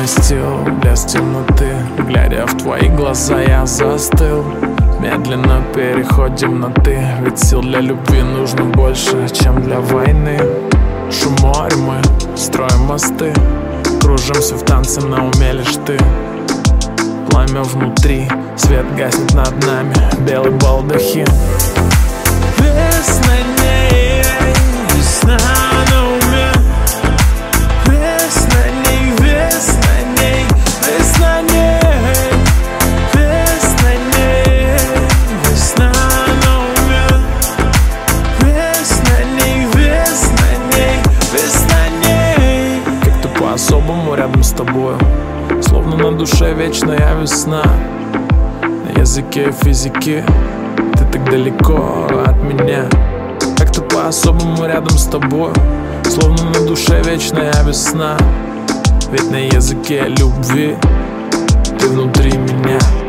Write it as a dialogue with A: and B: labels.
A: вмостил без темноты. Глядя в твои глаза, я застыл. Медленно переходим на ты, ведь сил для любви нужно больше, чем для войны. Шум моря, мы строим мосты, кружимся в танце, на уме лишь ты. Пламя внутри, свет гаснет над нами, белый балдахин. Весна ней, весна на уме. Весна ней, весна ней, весна ней. Весна ней, весна на уме. Весна ней, весна ней, весна ней. Как-то по-особому рядом с тобою, словно на душе вечная весна. На языке физики ты так далеко от меня. Как-то по-особому рядом с тобой, словно на душе вечная весна. Ведь на языке любви ты внутри меня.